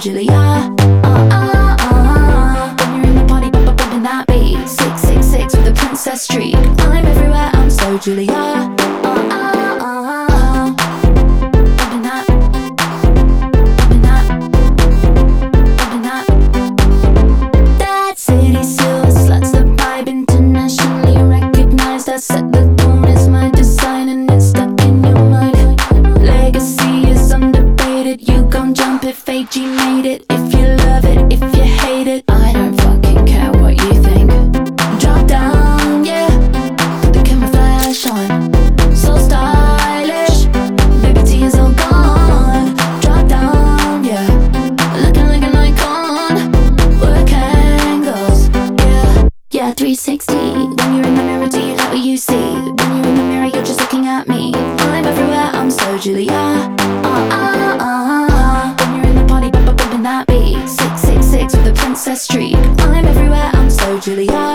Julia. When you're in the party, bumping that beat. 666 with the Princess Street. I'm everywhere, I'm so Julia. Bumping that, bumping that, bumping that. That city silver sluts the vibe, internationally recognized. I set the tone, it's my design and it's stuck in your mind. Legacy is undebated, you gon' jump if AG made it. If you love it, if you hate it, I don't fucking care what you think. Drop down, yeah, put the camera flash on. So stylish, baby T is all gone. Drop down, yeah, looking like an icon. Work angles, yeah, yeah, 360. When you're in the mirror, do you like what you see? When you're in the mirror, you're just looking at me. I'm everywhere, I'm so Julia. When you're in the party, bumping that beat. 666 with the Princess Street. I'm everywhere, I'm so Julia.